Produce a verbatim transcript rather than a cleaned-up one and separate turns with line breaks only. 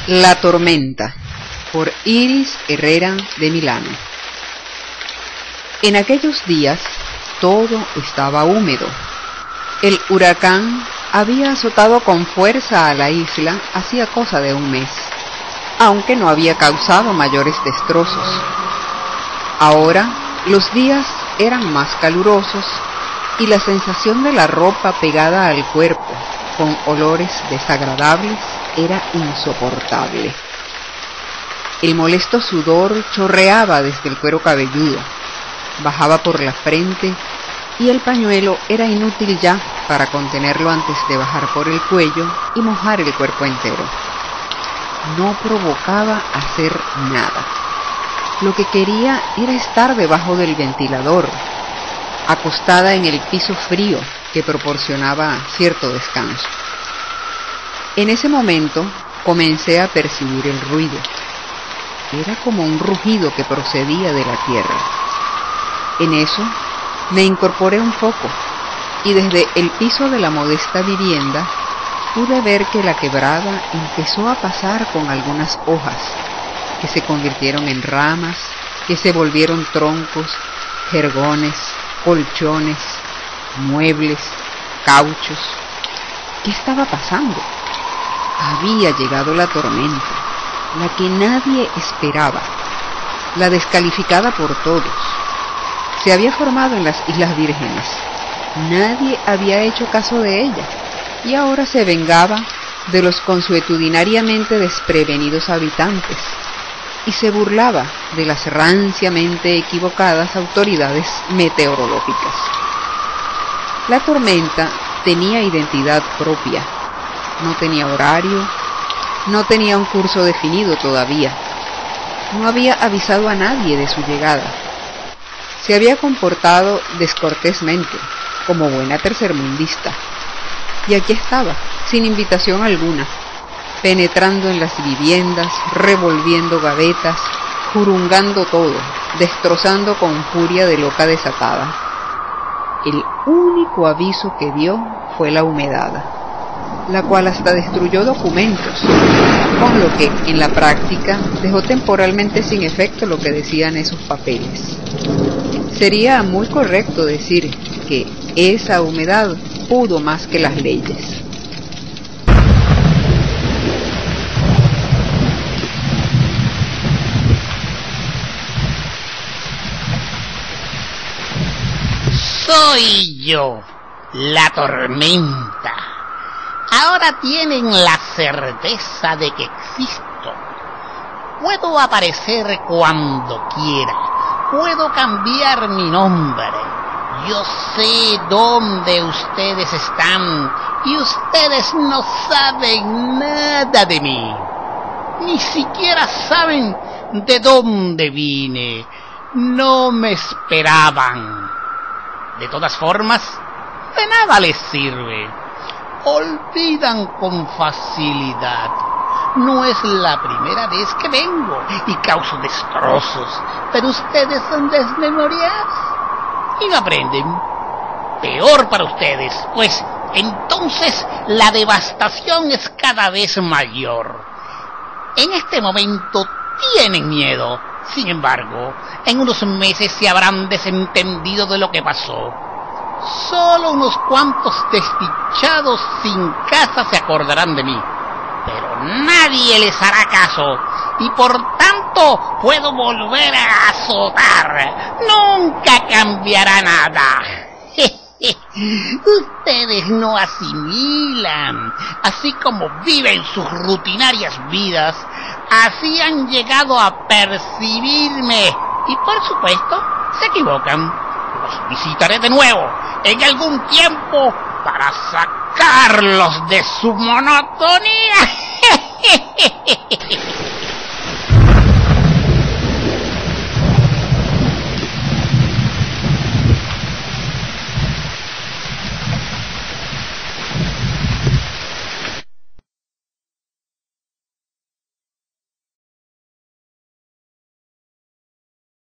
La tormenta, por Iris Herrera de Milano. En aquellos días todo estaba húmedo. El huracán había azotado con fuerza a la isla hacía cosa de un mes, aunque no había causado mayores destrozos. Ahora los días eran más calurosos y la sensación de la ropa pegada al cuerpo con olores desagradables era insoportable. El molesto sudor chorreaba desde el cuero cabelludo, bajaba por la frente y el pañuelo era inútil ya para contenerlo antes de bajar por el cuello y mojar el cuerpo entero. No provocaba hacer nada. Lo que quería era estar debajo del ventilador, acostada en el piso frío que proporcionaba cierto descanso. En ese momento comencé a percibir el ruido. Era como un rugido que procedía de la tierra. En eso me incorporé un poco y desde el piso de la modesta vivienda pude ver que la quebrada empezó a pasar con algunas hojas que se convirtieron en ramas, que se volvieron troncos, jergones, colchones, muebles, cauchos. ¿Qué estaba pasando? Había llegado la tormenta, la que nadie esperaba, la descalificada por todos. Se había formado en las Islas Vírgenes. Nadie había hecho caso de ella y ahora se vengaba de los consuetudinariamente desprevenidos habitantes y se burlaba de las ranciamente equivocadas autoridades meteorológicas. La tormenta tenía identidad propia, no tenía horario, no tenía un curso definido todavía, no había avisado a nadie de su llegada. Se había comportado descortésmente, como buena tercermundista, y aquí estaba, sin invitación alguna, penetrando en las viviendas, revolviendo gavetas, jurungando todo, destrozando con furia de loca desatada. El único aviso que dio fue la humedad, la cual hasta destruyó documentos, con lo que, en la práctica, dejó temporalmente sin efecto lo que decían esos papeles. Sería muy correcto decir que esa humedad pudo más que las leyes.
Soy yo, la tormenta. Ahora tienen la certeza de que existo. Puedo aparecer cuando quiera. Puedo cambiar mi nombre. Yo sé dónde ustedes están y ustedes no saben nada de mí. Ni siquiera saben de dónde vine. No me esperaban. De todas formas, de nada les sirve. Olvidan con facilidad. No es la primera vez que vengo y causo destrozos, pero ustedes son desmemoriados y no aprenden. Peor para ustedes, pues entonces la devastación es cada vez mayor. En este momento tienen miedo. Sin embargo, en unos meses se habrán desentendido de lo que pasó. Solo unos cuantos desdichados sin casa se acordarán de mí, pero nadie les hará caso y por tanto puedo volver a azotar. Nunca cambiará nada. Ustedes no asimilan. Así como viven sus rutinarias vidas, así han llegado a percibirme y por supuesto se equivocan. Los visitaré de nuevo en algún tiempo para sacarlos de su monotonía.